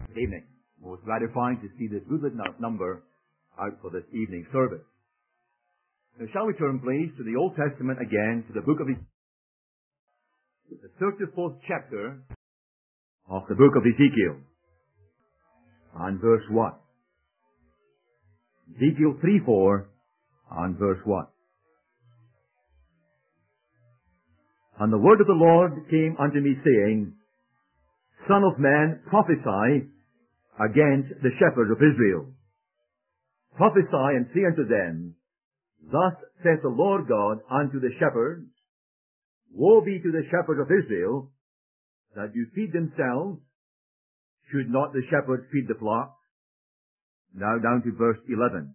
Good evening. Most gratifying to see this goodly number out for this evening service. Now, shall we turn, please, to the Old Testament again, to the book of Ezekiel, the 34th chapter of the book of Ezekiel, and verse 1. Ezekiel 3:4 and verse 1. And the word of the Lord came unto me, saying, Son of man, prophesy against the shepherds of Israel. Prophesy and say unto them, Thus saith the Lord God unto the shepherds, Woe be to the shepherds of Israel, that do feed themselves. Should not the shepherds feed the flock? Now down to verse 11.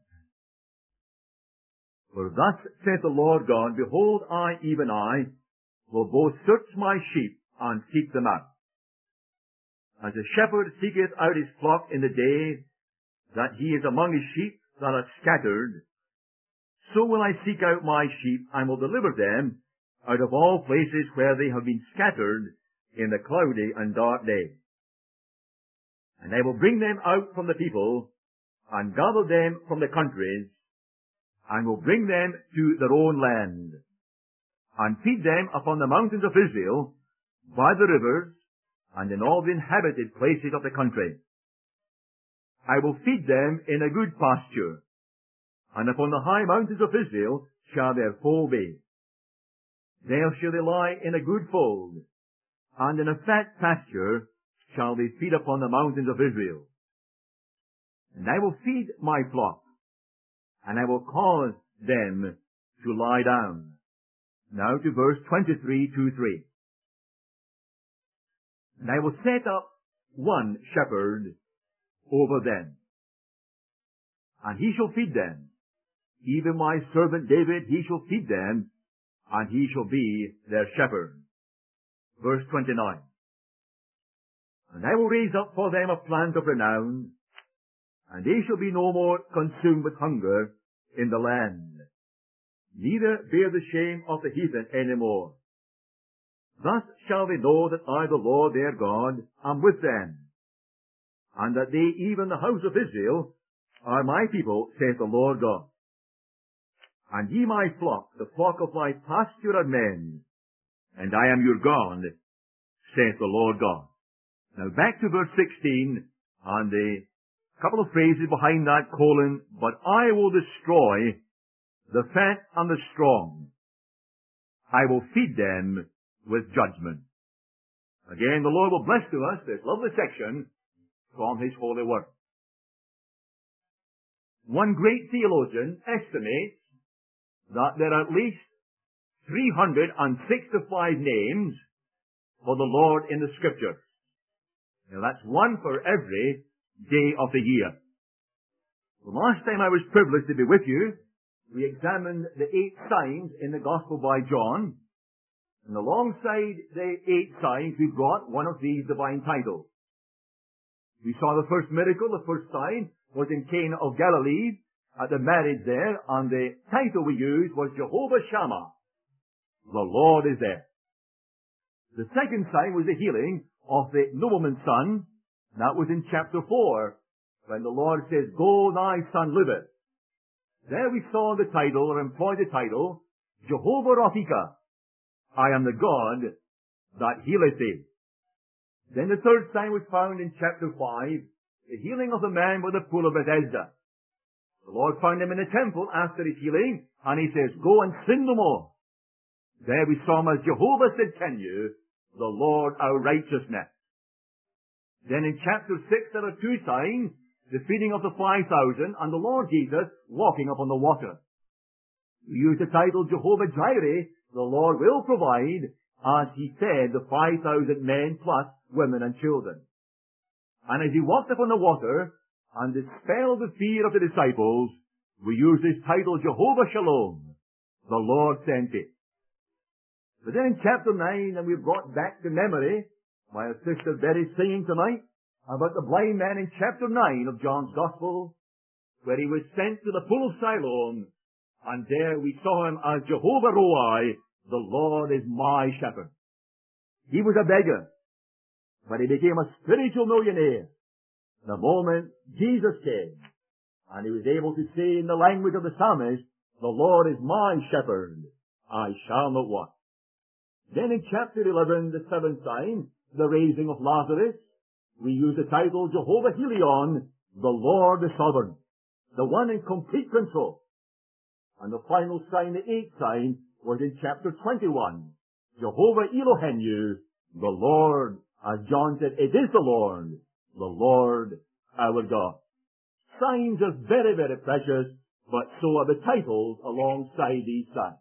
For thus saith the Lord God, Behold, I, even I, will both search my sheep and seek them out. As a shepherd seeketh out his flock in the day that he is among his sheep that are scattered, so will I seek out my sheep, and will deliver them out of all places where they have been scattered in the cloudy and dark day. And I will bring them out from the people, and gather them from the countries, and will bring them to their own land, and feed them upon the mountains of Israel, by the rivers, and in all the inhabited places of the country. I will feed them in a good pasture, and upon the high mountains of Israel shall their fold be. There shall they lie in a good fold, and in a fat pasture shall they feed upon the mountains of Israel. And I will feed my flock, and I will cause them to lie down. Now to verse 23:2-3. And I will set up one shepherd over them, and he shall feed them. Even my servant David, he shall feed them, and he shall be their shepherd. Verse 29. And I will raise up for them a plant of renown, and they shall be no more consumed with hunger in the land, neither bear the shame of the heathen any more. Thus shall they know that I, the Lord their God, am with them, and that they, even the house of Israel, are my people, saith the Lord God. And ye my flock, the flock of my pasture, are men, and I am your God, saith the Lord God. Now back to verse 16, and a couple of phrases behind that colon, but I will destroy the fat and the strong. I will feed them with judgment. Again, the Lord will bless to us this lovely section from His holy word. One great theologian estimates that there are at least 365 names for the Lord in the Scriptures. Now that's one for every day of the year. The last time I was privileged to be with you, we examined the 8 signs in the Gospel by John, and alongside the 8 signs we brought one of these divine titles. We saw the first miracle, the first sign, was in Cana of Galilee, at the marriage there, and the title we used was Jehovah Shammah. The Lord is there. The second sign was the healing of the nobleman's son. That was in chapter 4, when the Lord says, Go, thy son liveth. There we saw the title, or employed the title, Jehovah Rapha. I am the God that healeth thee. Then the third sign was found in chapter 5, the healing of the man by the pool of Bethesda. The Lord found him in the temple after his healing, and He says, Go and sin no more. There we saw him as Jehovah said, Can you, the Lord our righteousness. Then in chapter 6 there are 2 signs, the feeding of the 5,000 and the Lord Jesus walking upon the water. We use the title Jehovah Jireh, the Lord will provide, as He fed the 5,000 men plus women and children. And as He walked upon the water and dispelled the fear of the disciples, we use this title Jehovah Shalom, the Lord sent it. But then in chapter 9, and we brought back to memory, my sister Betty singing tonight, about the blind man in chapter 9 of John's Gospel, where he was sent to the pool of Siloam, and there we saw him as Jehovah Roi, the Lord is my shepherd. He was a beggar, but he became a spiritual millionaire. The moment Jesus came, and he was able to say in the language of the psalmist, the Lord is my shepherd, I shall not want. Then in chapter 11, the seventh sign, the raising of Lazarus, we use the title Jehovah Helion, the Lord the Sovereign, the one in complete control. And the final sign, the eighth sign, was in chapter 21, Jehovah Elohenu, the Lord, as John said, it is the Lord our God. Signs are very, very precious, but so are the titles alongside these signs.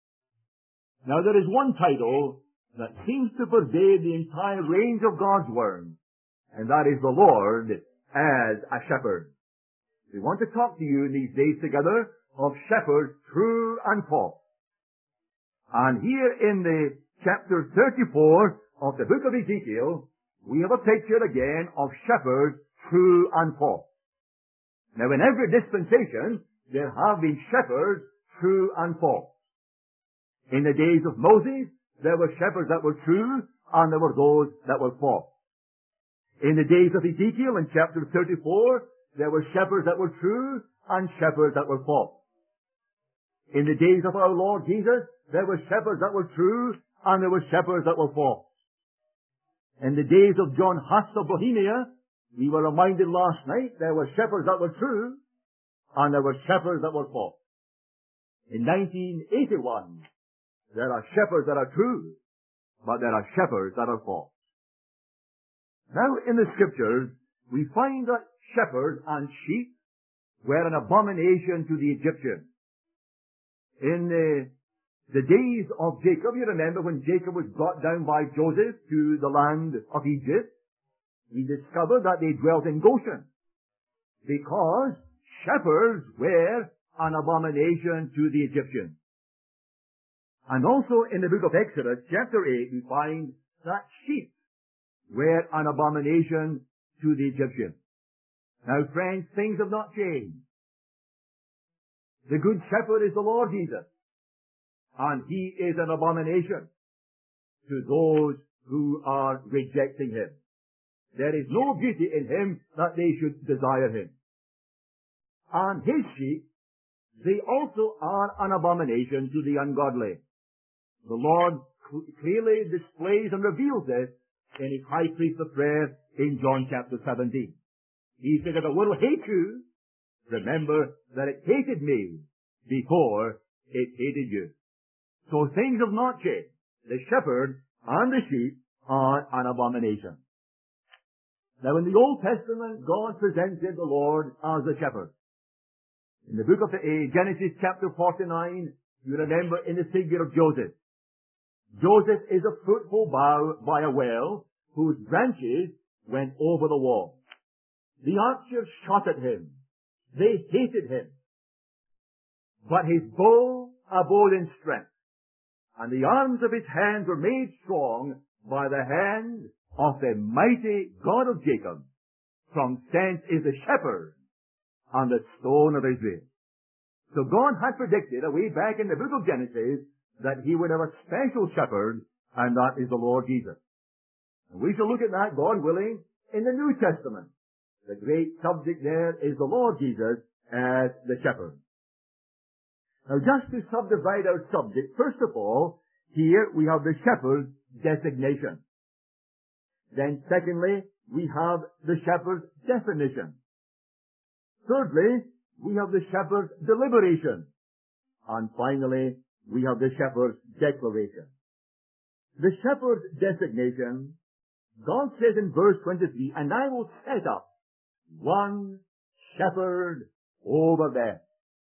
Now there is one title that seems to pervade the entire range of God's Word, and that is the Lord as a shepherd. We want to talk to you in these days together of shepherds true and false. And here in the chapter 34 of the book of Ezekiel, we have a picture again of shepherds true and false. Now in every dispensation, there have been shepherds true and false. In the days of Moses, there were shepherds that were true, and there were those that were false. In the days of Ezekiel, in chapter 34, there were shepherds that were true, and shepherds that were false. In the days of our Lord Jesus, there were shepherds that were true, and there were shepherds that were false. In the days of John Huss of Bohemia, we were reminded last night, there were shepherds that were true, and there were shepherds that were false. In 1981, there are shepherds that are true, but there are shepherds that are false. Now, in the Scriptures, we find that shepherds and sheep were an abomination to the Egyptians. In the days of Jacob, you remember when Jacob was brought down by Joseph to the land of Egypt, we discovered that they dwelt in Goshen, because shepherds were an abomination to the Egyptians. And also in the book of Exodus, chapter 8, we find that sheep were an abomination to the Egyptians. Now, friends, things have not changed. The good shepherd is the Lord Jesus, and he is an abomination to those who are rejecting him. There is no beauty in him that they should desire him. And his sheep, they also are an abomination to the ungodly. The Lord clearly displays and reveals this in his high priest of prayer in John chapter 17. He said, if the world hates you, remember that it hated me before it hated you. So things have not changed. The shepherd and the sheep are an abomination. Now in the Old Testament, God presented the Lord as the shepherd. In the book of Genesis chapter 49, you remember in the figure of Joseph. Joseph is a fruitful bough by a well whose branches went over the wall. The archers shot at him. They hated him. But his bow abode in strength, and the arms of his hands were made strong by the hand of the mighty God of Jacob. From thence is the shepherd and the stone of Israel. So God had predicted away back in the book of Genesis that he would have a special shepherd, and that is the Lord Jesus. And we shall look at that, God willing, in the New Testament. The great subject there is the Lord Jesus as the shepherd. Now just to subdivide our subject, first of all, here we have the shepherd's designation. Then secondly, we have the shepherd's definition. Thirdly, we have the shepherd's deliberation. And finally, we have the shepherd's declaration. The shepherd's designation, God says in verse 23, and I will set up one shepherd over them.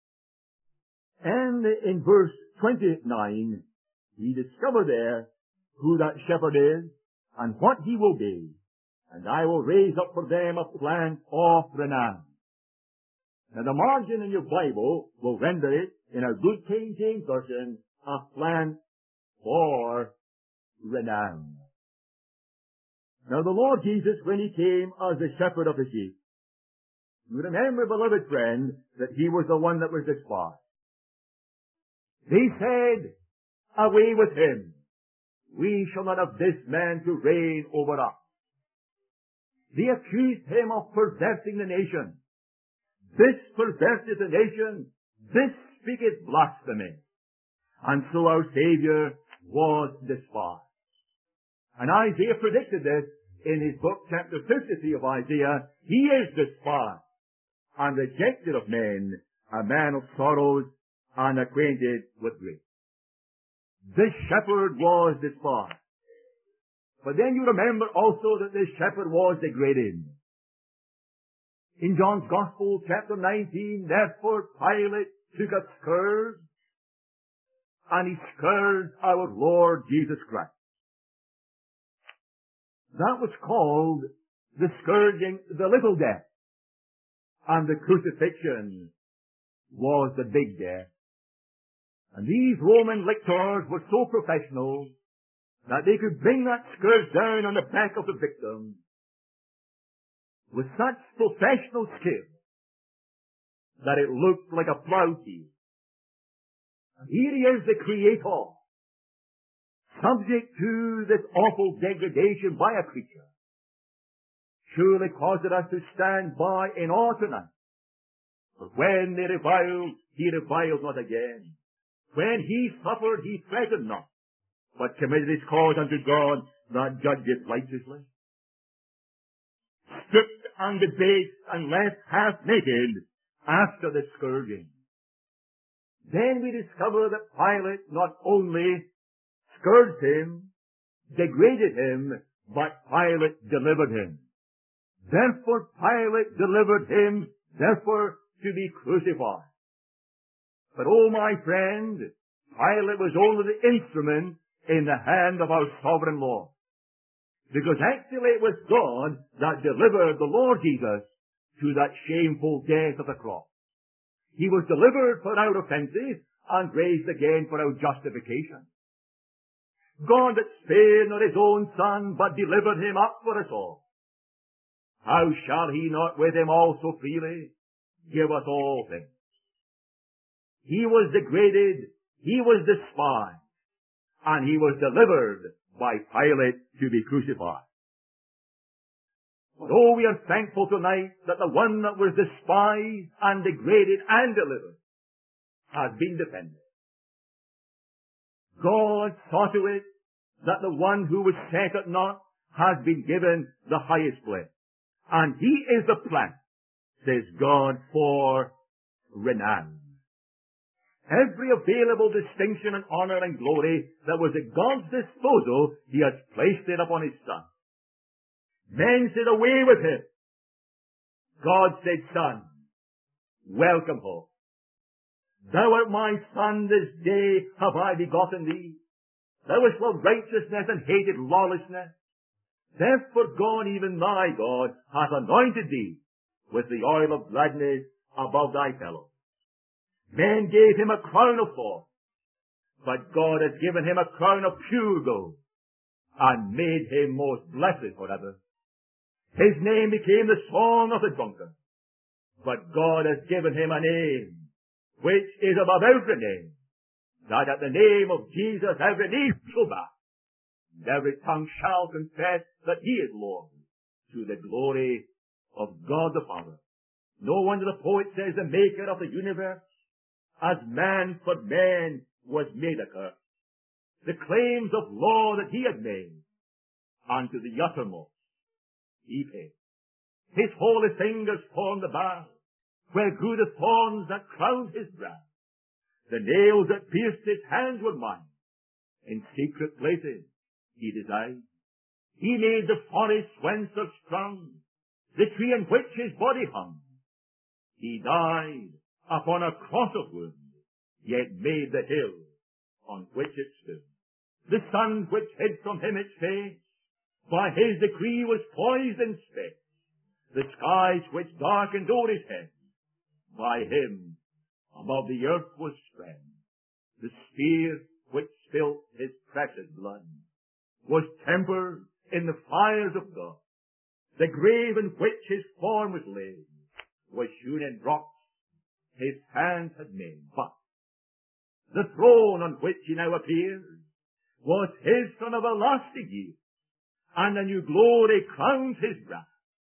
And in verse 29, we discover there who that shepherd is and what he will be. And I will raise up for them a plant of renown. Now the margin in your Bible will render it in a good King James Version, a plant for renown. Now the Lord Jesus, when he came as the shepherd of the sheep, you remember, beloved friend, that he was the one that was despised. They said, away with him. We shall not have this man to reign over us. They accused him of perverting the nation. This perverted the nation. This speaketh blasphemy. And so our Savior was despised. And Isaiah predicted this in his book, chapter 53 of Isaiah. He is despised and rejected of men, a man of sorrows and acquainted with grief. This shepherd was despised. But then you remember also that this shepherd was degraded. In John's Gospel, chapter 19, therefore Pilate took a scourge, and he scourged our Lord Jesus Christ. That was called the scourging, the little death. And the crucifixion was the big death. And these Roman lictors were so professional that they could bring that scourge down on the back of the victim with such professional skill that it looked like a plough piece. And here he is, the Creator, subject to this awful degradation by a creature. Surely causes us to stand by in awe tonight. For when they reviled, he reviled not again. When he suffered, he threatened not, but committed his cause unto God that judgeth righteously. Stripped and debased and left half naked after the scourging. Then we discover that Pilate not only scourged him, degraded him, but Pilate delivered him. Therefore Pilate delivered him, therefore to be crucified. But oh my friend, Pilate was only the instrument in the hand of our sovereign Lord. Because actually it was God that delivered the Lord Jesus to that shameful death of the cross. He was delivered for our offenses and raised again for our justification. God that spared not his own Son, but delivered him up for us all. How shall he not with him also freely give us all things? He was degraded, he was despised, and he was delivered by Pilate to be crucified. But oh, we are thankful tonight that the one that was despised and degraded and delivered has been defended. God saw to it that the one who was set at naught has been given the highest place. And he is the plant, says God, for renown. Every available distinction and honor and glory that was at God's disposal, he has placed it upon his Son. Men said, away with him. God said, Son, welcome home. Thou art my Son, this day have I begotten thee. Thou hast loved righteousness and hated lawlessness. Therefore God, even thy God, hath anointed thee with the oil of gladness above thy fellows. Men gave him a crown of thorns, but God has given him a crown of pure gold, and made him most blessed forever. His name became the song of the drunkard, but God has given him a name, which is above every name, that at the name of Jesus every knee shall bow, and every tongue shall confess that he is Lord, to the glory of God the Father. No wonder the poet says, the maker of the universe, as man for man was made a curse. The claims of law that he had made, unto the uttermost he paid. His holy fingers formed the bough, where grew the thorns that crowned his brow. The nails that pierced his hands were mine. In secret places he designed. He made the forest whence are sprung the tree in which his body hung. He died upon a cross of wood, yet made the hill on which it stood. The sun which hid from him its face, by his decree was poised in space. The skies which darkened o'er his head, by him above the earth was spread. The spear which spilt his precious blood was tempered in the fires of God. The grave in which his form was laid was hewn in rocks his hands had made. But the throne on which he now appears was his from everlasting years, and a new glory crowns his brow.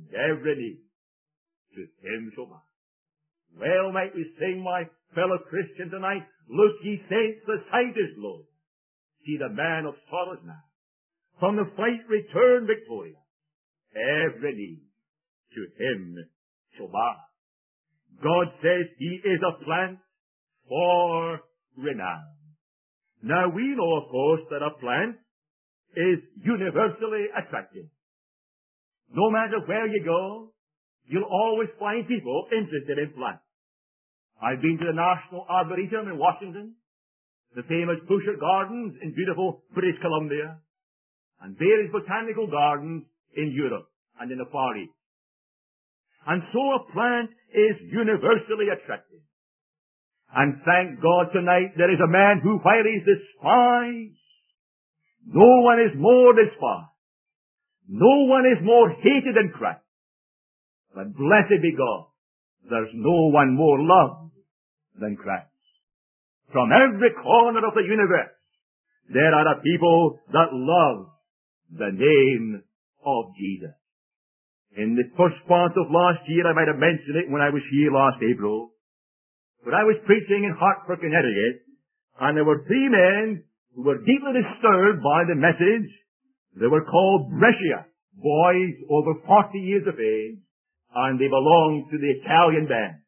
every knee to him shall bow. Well might we sing, my fellow Christian, tonight, look ye saints, the sight is low. See the man of sorrows now, from the fight return victorious. Every knee to him shall bow. God says he is a plant for renown. Now we know, of course, that a plant is universally attractive. No matter where you go, you'll always find people interested in plants. I've been to the National Arboretum in Washington, the famous Boucher Gardens in beautiful British Columbia, and various botanical gardens in Europe and in the Far East. And so a plant is universally attractive. And thank God tonight there is a man who, while he's despised, no one is more despised. No one is more hated than Christ. But blessed be God, there's no one more loved than Christ. From every corner of the universe, there are a people that love the name of Jesus. In the first part of last year, I might have mentioned it when I was here last April, but I was preaching in Hartford, Connecticut, and there were three men who were deeply disturbed by the message. They were called Brescia, boys over 40 years of age, and they belonged to the Italian band.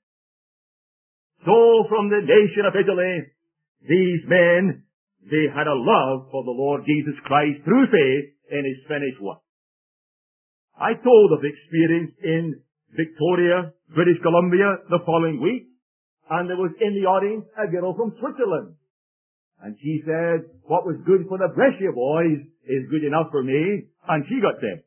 So from the nation of Italy, these men, they had a love for the Lord Jesus Christ through faith in his finished work. I told of experience in Victoria, British Columbia, the following week, and there was in the audience a girl from Switzerland. And she said, what was good for the Brescia boys is good enough for me, and she got saved.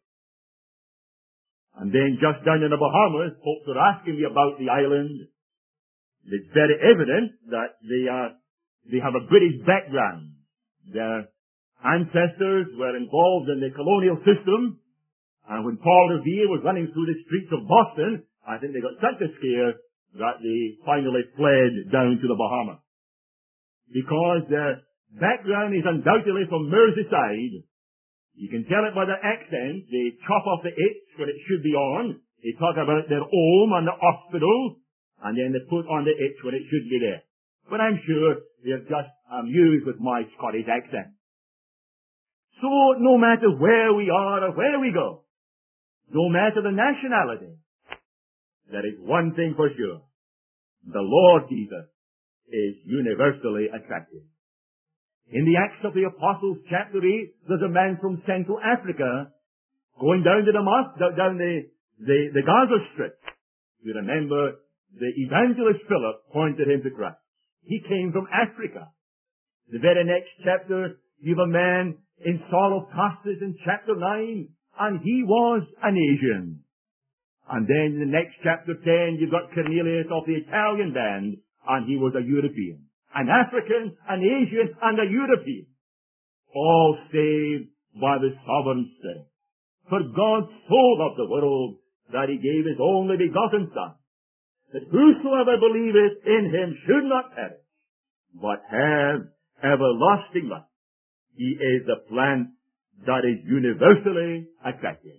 And then just down in the Bahamas, folks were asking me about the island. It's very evident that they have a British background. Their ancestors were involved in the colonial system, and when Paul Revere was running through the streets of Boston, I think they got such a scare that they finally fled down to the Bahamas. Because their background is undoubtedly from Merseyside. You can tell it by their accent. They chop off the itch when it should be on. They talk about their home and the hospital, and then they put on the itch when it should be there. But I'm sure they're just amused with my Scottish accent. So no matter where we are or where we go, no matter the nationality, there is one thing for sure. The Lord Jesus is universally attractive. In the Acts of the Apostles, chapter 8, there's a man from Central Africa going down to down the Gaza Strip. You remember the evangelist Philip pointed him to Christ. He came from Africa. The very next chapter, you have a man in Saul of Tarsus in chapter 9, and he was an Asian. And then in the next chapter 10, you've got Cornelius of the Italian band, and he was a European. An African, an Asian, and a European. All saved by the sovereign Spirit. For God so loved the world that he gave his only begotten Son, that whosoever believeth in him should not perish, but have everlasting life. He is the plant that is universally attractive.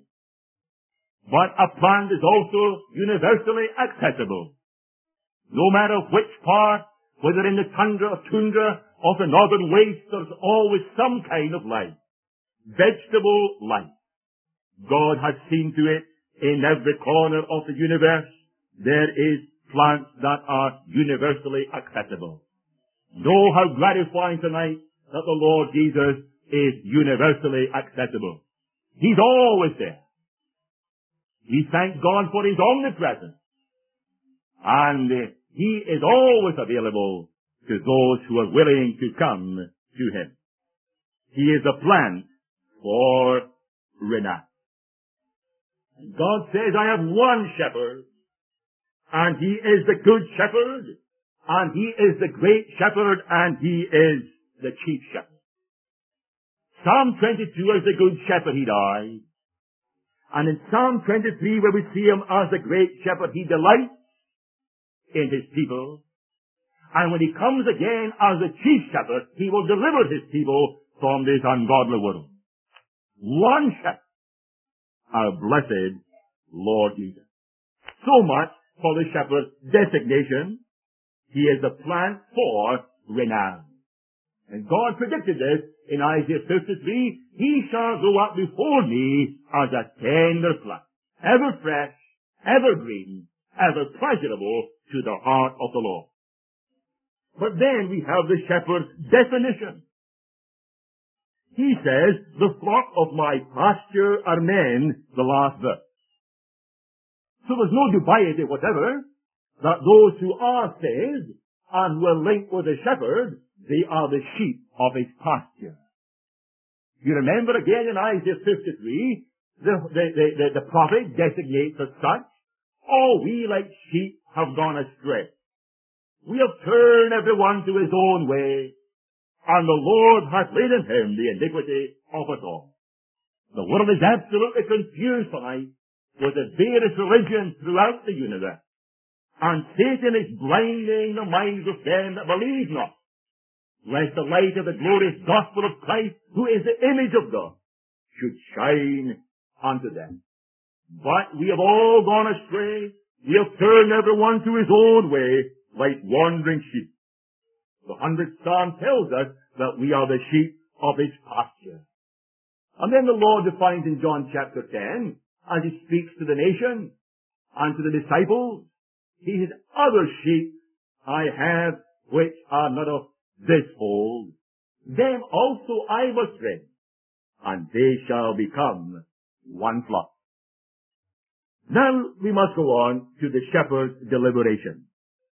But a plant is also universally accessible. No matter which part, whether in the tundra of the northern waste, there's always some kind of life. Vegetable life. God has seen to it in every corner of the universe there is plants that are universally accessible. Know how gratifying tonight that the Lord Jesus is universally accessible. He's always there. We thank God for his omnipresence. And he is always available to those who are willing to come to him. He is a plant for renown. God says, I have one shepherd, and he is the good shepherd, and he is the great shepherd, and he is the chief shepherd. Psalm 22 is the good shepherd, he died. And in Psalm 23, where we see him as the great shepherd, he delights in his people. And when he comes again as the chief shepherd, he will deliver his people from this ungodly world. One shepherd. How blessed Lord Jesus. So much for the shepherd's designation. He is the plant for renown. And God predicted this in Isaiah 53. He shall go up before me as a tender plant, ever fresh, ever green, ever pleasurable to the heart of the Lord. But then we have the shepherd's definition. He says, the flock of my pasture are men, the last verse. So there's no dubiety whatever that those who are saved and who are linked with the shepherd, they are the sheep of his pasture. You remember again in Isaiah 53, the prophet designates as such, all we like sheep have gone astray. We have turned everyone to his own way, and the Lord hath laid on him the iniquity of us all. The world is absolutely confused tonight with the various religions throughout the universe. And Satan is blinding the minds of them that believe not, lest the light of the glorious gospel of Christ, who is the image of God, should shine unto them. But we have all gone astray. We have turned everyone to his own way, like wandering sheep. The 100th Psalm tells us that we are the sheep of his pasture. And then the Lord defines in John chapter 10, as he speaks to the nation and to the disciples, he says, other sheep I have which are not of this fold. Them also I must bring, and they shall become one flock. Now we must go on to the shepherd's deliberation.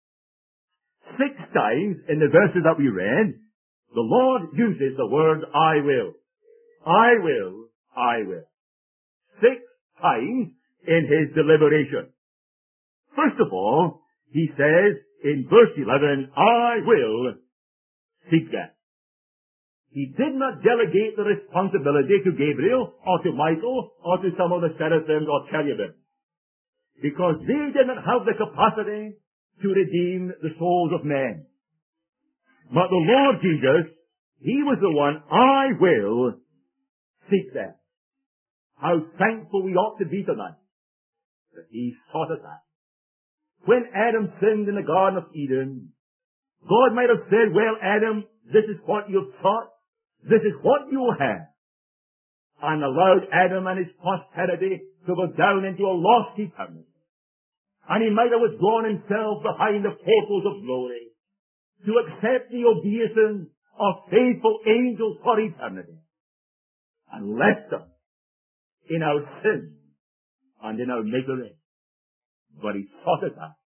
6 times in the verses that we read, the Lord uses the word I will. I will, I will. 6 times in his deliberation. First of all, he says in verse 11, I will seek them. He did not delegate the responsibility to Gabriel or to Michael or to some of the seraphims or cherubim, because they did not have the capacity to redeem the souls of men. But the Lord Jesus, he was the one, I will seek them. How thankful we ought to be tonight that he sought us out. When Adam sinned in the Garden of Eden, God might have said, well, Adam, this is what you've sought. This is what you have. And allowed Adam and his posterity to go down into a lost eternity. And he might have withdrawn himself behind the portals of glory to accept the obeisance of faithful angels for eternity, and left us in our sin and in our misery. But he sought us out.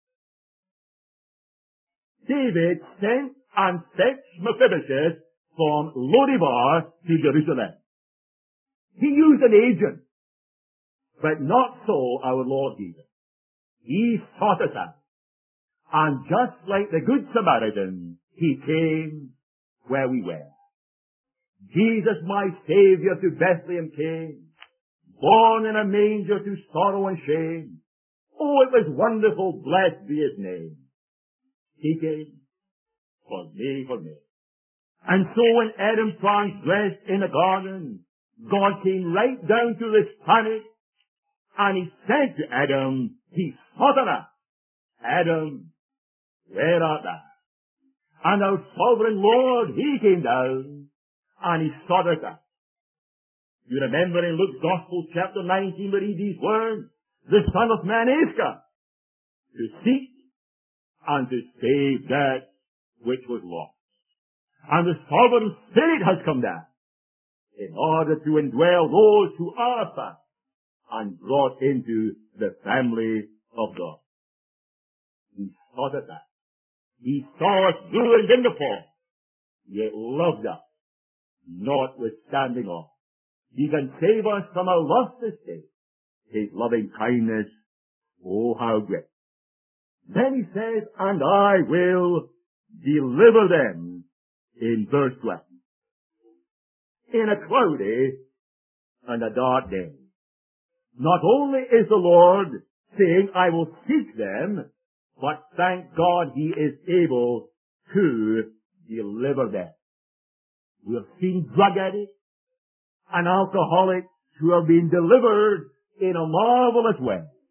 David sent and fetched Mephibosheth from Lodebar to Jerusalem. He used an agent, but not so our Lord Jesus. He sought us out. And just like the Good Samaritan, he came where we were. Jesus, my Savior, to Bethlehem came, born in a manger to sorrow and shame. Oh, it was wonderful, blessed be his name. He came for me, for me. And so when Adam transgressed in the garden, God came right down to this planet, and he said to Adam, he sought him out, Adam, where art thou? And our sovereign Lord, he came down, and he sought us out. You remember in Luke's Gospel, chapter 19, we read these words, the Son of Man is come to seek and to save that which was lost. And the sovereign Spirit has come down in order to indwell those who are found and brought into the family of God. He sought us out. He saw us ruined in the fall, yet loved us, notwithstanding all. He can save us from our lost estate. His loving kindness, oh how great. Then he says, and I will deliver them in verse 12. In a cloudy and a dark day. Not only is the Lord saying, I will seek them, but thank God he is able to deliver them. We have seen drug addicts and alcoholics who have been delivered in a marvelous way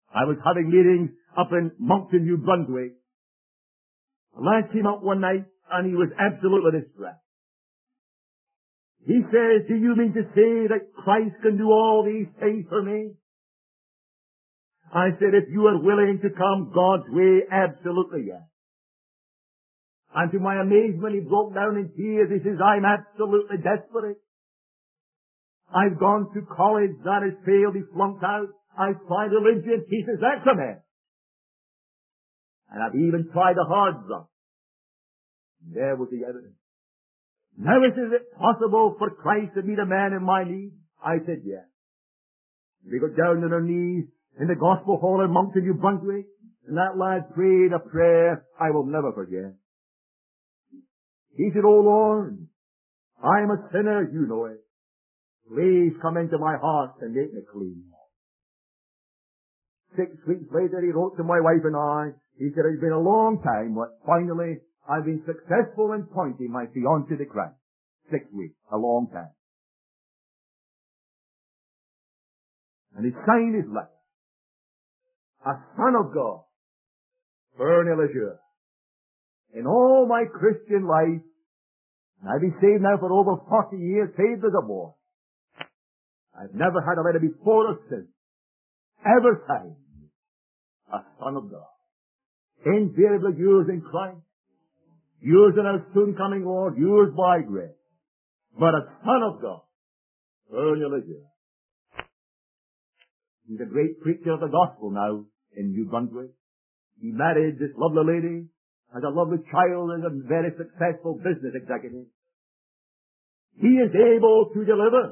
I was having meetings up in Moncton, New Brunswick. A lad came up one night and he was absolutely distressed. He says, do you mean to say that Christ can do all these things for me? I said, if you are willing to come God's way, absolutely yes. And to my amazement, he broke down in tears. He says, I'm absolutely desperate. I've gone to college, that has failed, he flunked out. I've tried religion, he says, that's a mess. And I've even tried a hard drug. There was the evidence. Now is it possible for Christ to meet a man in my need? I said, yes. They got down on their knees in the gospel hall in Moncton, New Brunswick, and that lad prayed a prayer I will never forget. He said, oh Lord, I am a sinner, you know it. Please come into my heart and make me clean. 6 weeks later, he wrote to my wife and I. He said, it's been a long time, but finally, I've been successful in pointing my fiancée to Christ. 6 weeks, a long time. And he signed his letter. A son of God, Bernie LeJeune. In all my Christian life, and I've been saved now for over 40 years, saved as a boy. I've never had a letter before or since ever signed a son of God. Invariably yours in Christ, yours in our soon coming Lord, yours by grace. But a son of God, Bernie LeJeune. He's a great preacher of the gospel now in New Brunswick. He married this lovely lady, has a lovely child, and a very successful business executive. He is able to deliver.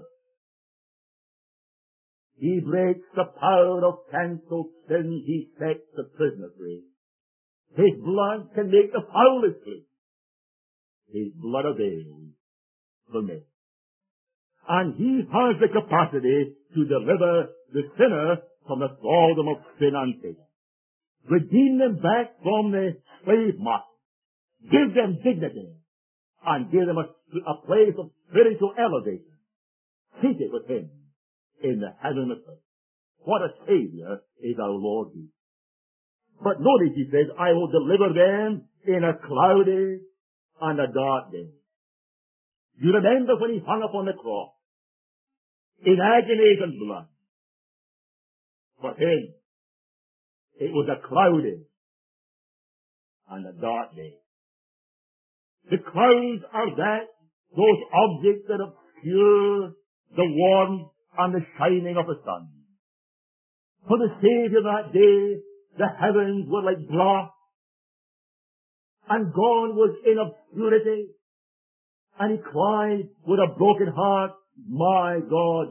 He breaks the power of cancelled sin. He sets the prisoner free. His blood can make the foulest clean. His blood avails for me. And he has the capacity to deliver the sinner from the thraldom of sin and Satan. Redeem them back from the slave master. Give them dignity. And give them a place of spiritual elevation. Seated with him in the heavenly place. What a Savior is our Lord Jesus. But notice he says, I will deliver them in a cloudy and a dark day. You remember when he hung upon the cross, in agonies and blood. For him, it was a cloudy and a dark day. The clouds are those objects that obscure the warmth and the shining of the sun. For the Savior that day, the heavens were like glass, and God was in obscurity, and he cried with a broken heart, my God,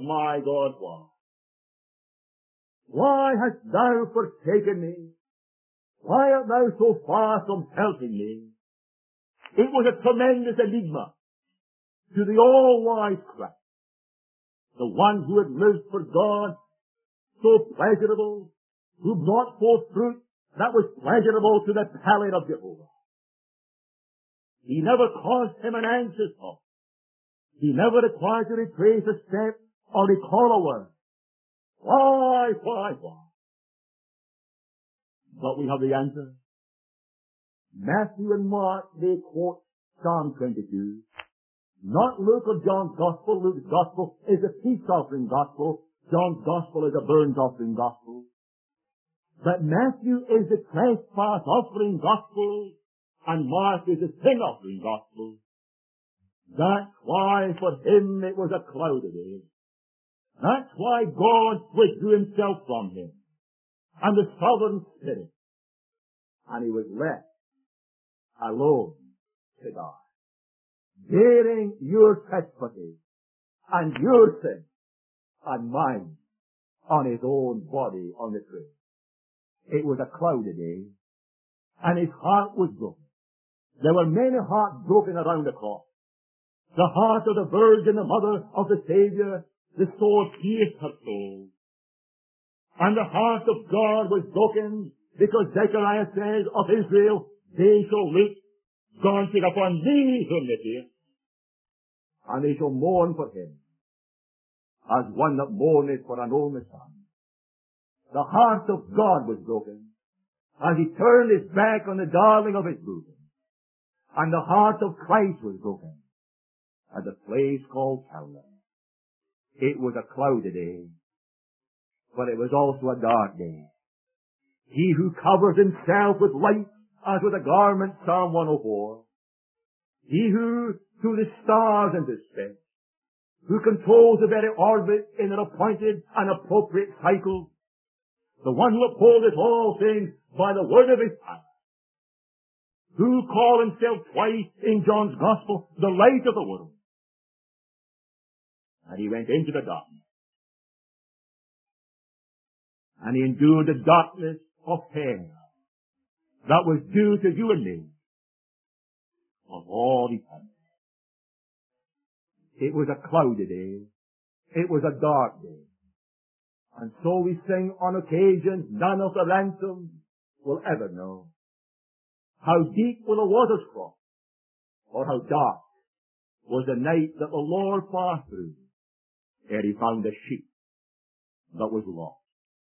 why hast thou forsaken me? Why art thou so far from helping me? It was a tremendous enigma to the all-wise Christ, the one who had lived for God, so pleasurable, who brought forth fruit that was pleasurable to the palate of Jehovah. He never caused him an anxious thought. He never required to retrace a step or recall a word. Why? But we have the answer. Matthew and Mark, they quote Psalm 22. Not Luke or John's Gospel. Luke's Gospel is a peace offering gospel. John's Gospel is a burnt offering gospel. But Matthew is the trespass offering gospel, and Mark is the sin offering gospel. That's why for him it was a cloudy day. That's why God withdrew himself from him, and the sovereign Spirit, and he was left alone to die, bearing your trespasses and your sin and mine on his own body on the tree. It was a cloudy day, and his heart was broken. There were many hearts broken around the cross. The heart of the Virgin, the mother of the Savior, the sword pierced her soul. And the heart of God was broken because Zechariah says of Israel, they shall look, God said, upon thee whom they pierced, and they shall mourn for him as one that mourneth for an only son. The heart of God was broken as he turned his back on the darling of his bosom. And the heart of Christ was broken at the place called Calvary. It was a cloudy day, but it was also a dark day. He who covers himself with light as with a garment, Psalm 104. He who through the stars and the space, who controls the very orbit in an appointed and appropriate cycle, the one who upholdeth all things by the word of his power, who called himself twice in John's Gospel the light of the world. And he went into the darkness. And he endured the darkness of hell that was due to you and me of all eternity. It was a cloudy day. It was a dark day. And so we sing on occasion, none of the ransom will ever know how deep were the waters crossed, or how dark was the night that the Lord passed through ere he found a sheep that was lost.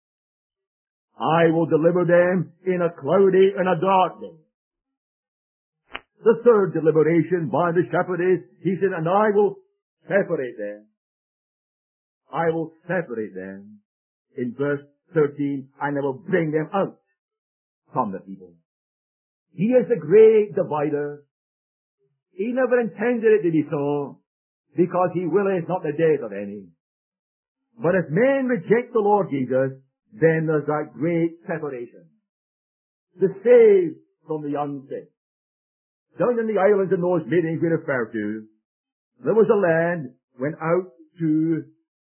I will deliver them in a cloudy and a dark day. The third deliberation by the shepherd is, he said, and I will separate them. I will separate them. In verse 13, and I will bring them out from the people. He is the great divider. He never intended it to be so, because he willeth not the death of any. But if men reject the Lord Jesus, then there's that great separation. The saved from the unsaved. Down in the islands in those meetings we refer to, there was a lad went out to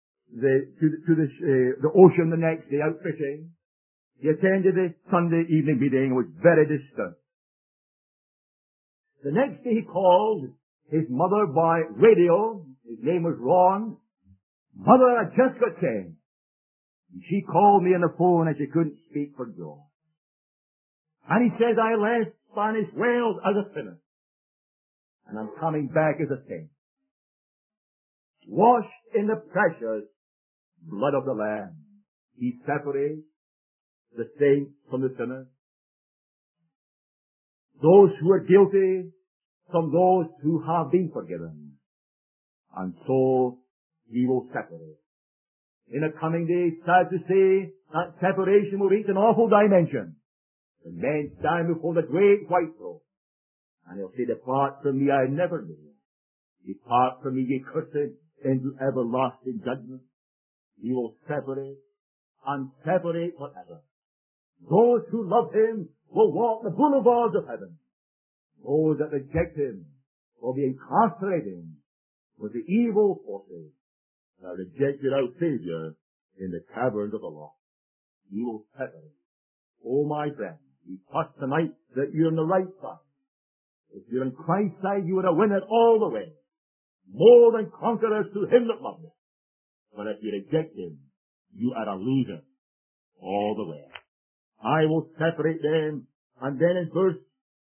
the ocean the next day out fishing. He attended the Sunday evening meeting and was very disturbed. The next day he called his mother by radio. His name was Ron. Mother, I just got changed. And she called me on the phone and she couldn't speak for joy. And he says, I left Spanish Wales as a sinner. And I'm coming back as a saint. Washed in the precious blood of the Lamb. He separates the saints from the sinners. Those who are guilty from those who have been forgiven. And so he will separate. In the coming days, sad to say, that separation will reach an awful dimension. The men stand before the great white throne. And he'll say, depart from me, I never knew you. Depart from me, ye cursed, into everlasting judgment. He will separate and separate forever. Those who love him will walk the boulevards of heaven. Those that reject him will be incarcerated with the evil forces that rejected our Savior in the caverns of the lost. He will separate. Oh, my friend, we trust tonight that you're on the right side. If you're on Christ's side, you are a winner all the way. More than conquerors to him that loves us. But if you reject him, you are a loser all the way. I will separate them. And then in verse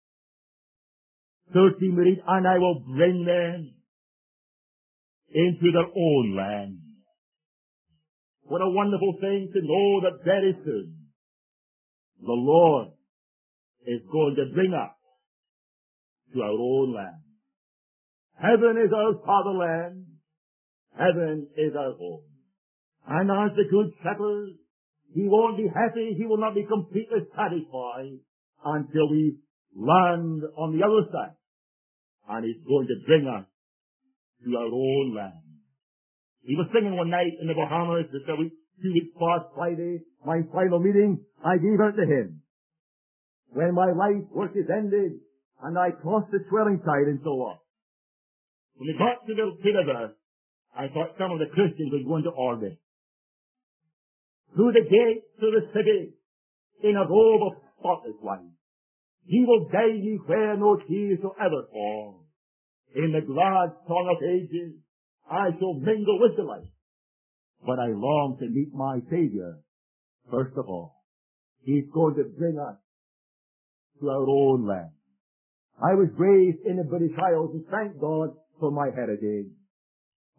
13 we read, and I will bring them into their own land. What a wonderful thing to know that very soon the Lord is going to bring us to our own land. Heaven is our fatherland. Heaven is our home. And as the good shepherd, he won't be happy, he will not be completely satisfied until we land on the other side. And he's going to bring us to our own land. He was singing one night in the Bahamas, just 2 weeks past Friday, my final meeting, I gave out to him. When my life work is ended, and I crossed the swelling tide and so on. When we got to the river, I thought some of the Christians were going to order. Through the gate to the city, in a robe of spotless white, he will guide ye where no tears shall ever fall. In the glad song of ages, I shall mingle with the light. But I long to meet my Savior, first of all. He's going to bring us to our own land. I was raised in the British Isles, and thank God for my heritage.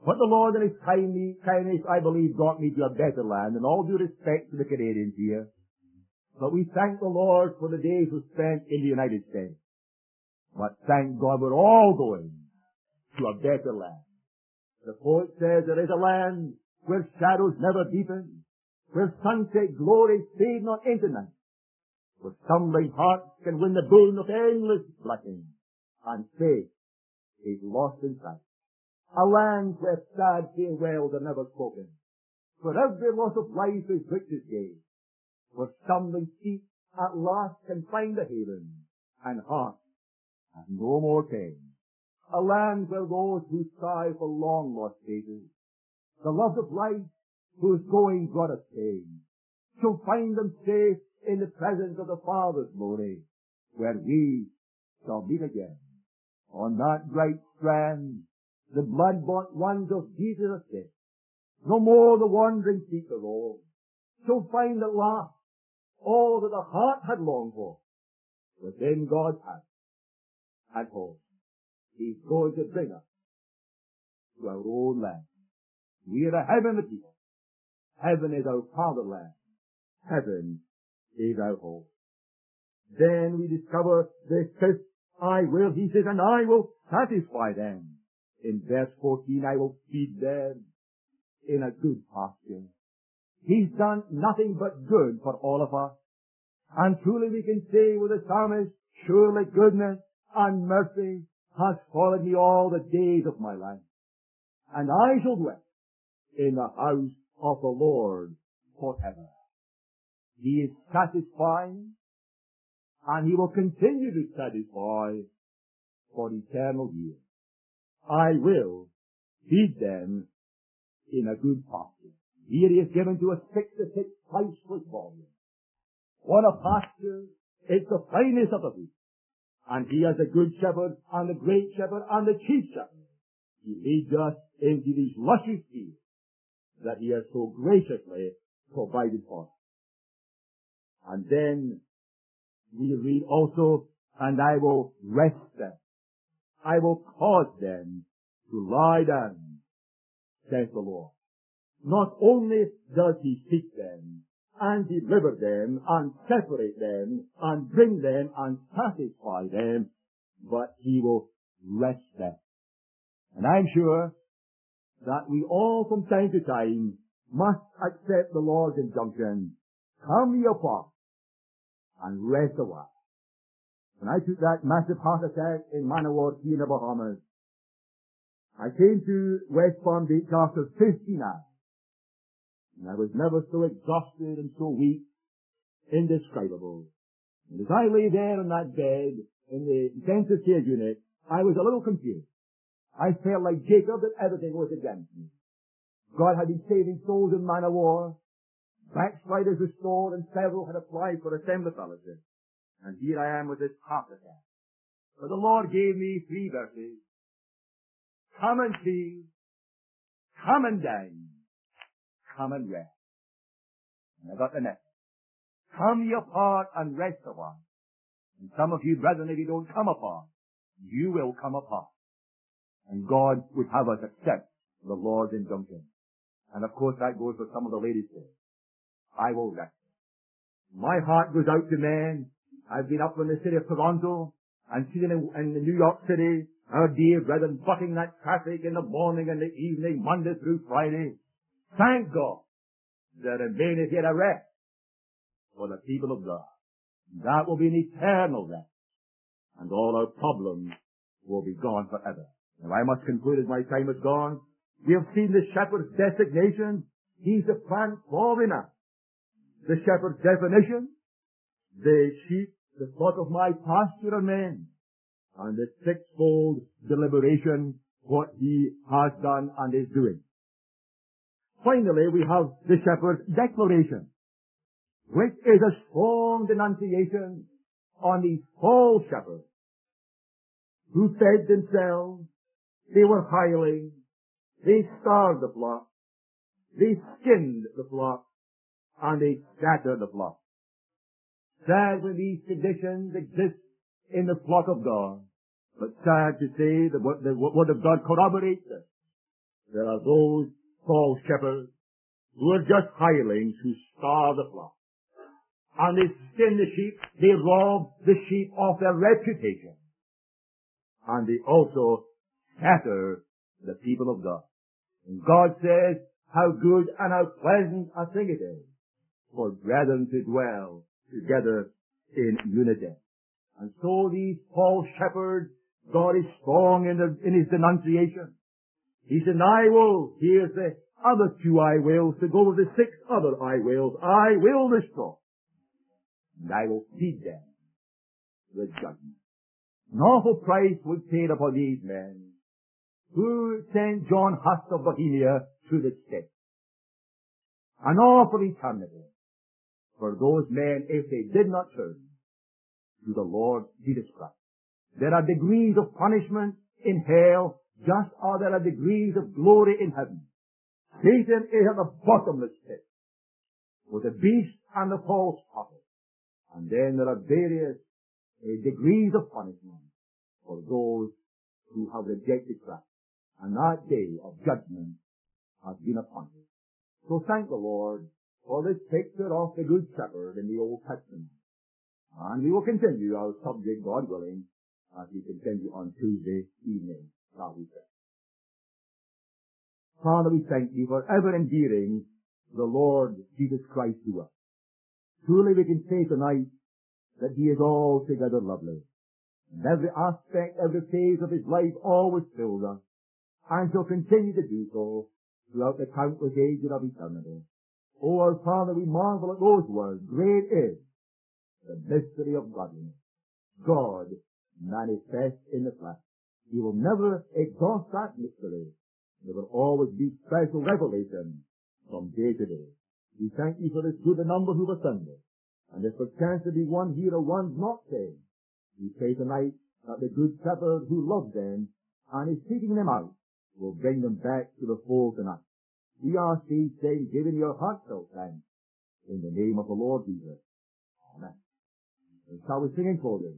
But the Lord in His kindness, I believe, got me to a better land, and all due respect to the Canadians here. But we thank the Lord for the days we spent in the United States. But thank God we're all going to a better land. The poet says there is a land where shadows never deepen, where sunset glories fade not into night, where stumbling hearts can win the boon of endless blessings, and faith is lost in sight. A land where sad farewells are never spoken, where every loss of life is victor's gain, where stumbling feet at last can find a haven, and hearts have no more pain. A land where those who sigh for long lost faces, the love of life whose going brought us pain, shall find them safe in the presence of the Father's glory, where we shall meet again. On that bright strand, the blood-bought ones of Jesus are set. No more the wandering feet to roam, shall find at last all that the heart had longed for within God's house at home. He's going to bring us to our own land. We are a heavenly people. Heaven is our fatherland. Heaven is our home. Then we discover the fifth, I will, he says, and I will satisfy them. In verse 14, I will feed them in a good pasture. He's done nothing but good for all of us. And truly we can say with the psalmist, surely goodness and mercy has followed me all the days of my life. And I shall dwell in the house of the Lord forever. He is satisfying, and He will continue to satisfy for eternal years. I will feed them in a good pasture. Here He is given to us 66 priceless volumes. What a pasture! It's the finest of the wheat. And He has a good shepherd, and the great shepherd, and the chief shepherd. He leads us into these luscious fields that He has so graciously provided for us. And then we read also, and I will rest them. I will cause them to lie down, says the Lord. Not only does He seek them, and deliver them, and separate them, and bring them, and satisfy them, but He will rest them. And I'm sure that we all from time to time must accept the Lord's injunction, come ye apart, and rest a while. When I took that massive heart attack in Manawar in the Bahamas, I came to West Palm Beach after 50 hours. And I was never so exhausted and so weak, indescribable. And as I lay there on that bed in the intensive care unit, I was a little confused. I felt like Jacob, that everything was against me. God had been saving souls in Manawar, backsliders restored, and several had applied for assembly fellowship. And here I am with this heart attack. But the Lord gave me 3 verses. Come and see, come and dine, come and rest. And I got the next. Come ye apart and rest a while. And some of you brethren, if you don't come apart, you will come apart. And God would have us accept the Lord's injunction. And of course that goes for some of the ladies here. I will rest. My heart goes out to men. I've been up in the city of Toronto and seen in New York City our dear brethren bucking that traffic in the morning and the evening, Monday through Friday. Thank God there remaineth yet a rest for the people of God. That will be an eternal rest, and all our problems will be gone forever. Now I must conclude as my time is gone. We have seen the shepherd's designation. He's the transforming us. The shepherd's definition, the sheep, the flock of my pasture are men, and the sixfold deliberation, what He has done and is doing. Finally, we have the shepherd's declaration, which is a strong denunciation on these false shepherds who fed themselves. They were hireling. They starved the flock. They skinned the flock. And they scattered the flock. Sad when these conditions exist in the flock of God. But sad to say the Word of God corroborates this. There are those false shepherds who are just hirelings who starve the flock. And they skin the sheep, they rob the sheep of their reputation. And they also scatter the people of God. And God says, how good and how pleasant a thing it is for brethren to dwell together in unity. And so these false shepherds, God is strong in His denunciation. He said, I will, here's the other 2 I wills to go with the 6 other I wills. I will destroy. And I will feed them with judgment. An awful price was paid upon these men who sent John Huss of Bohemia to the stake. An awful eternity for those men if they did not turn to the Lord Jesus Christ. There are degrees of punishment in hell, just as there are degrees of glory in heaven. Satan is at the bottomless pit with the beast and the false prophet. And then there are various degrees of punishment for those who have rejected Christ. And that day of judgment has been upon us. So thank the Lord for this picture of the Good Shepherd in the Old Testament. And we will continue our subject, God willing, as we continue on Tuesday evening, shall we say. Father, we thank you for ever endearing the Lord Jesus Christ to us. Truly we can say tonight that He is altogether lovely. And every aspect, every phase of His life always fills us, and shall continue to do so throughout the countless ages of eternity. O our Father, we marvel at those words. Great is the mystery of godliness. God manifest in the flesh. He will never exhaust that mystery. There will always be special revelation from day to day. We thank you for this good number who have assembled. And if perchance there be one here or one not saved, we pray tonight that the Good Shepherd who loves them and is seeking them out will bring them back to the fold tonight. We ask these things, giving your heartfelt thanks, in the name of the Lord Jesus. Amen. And shall we sing in closing?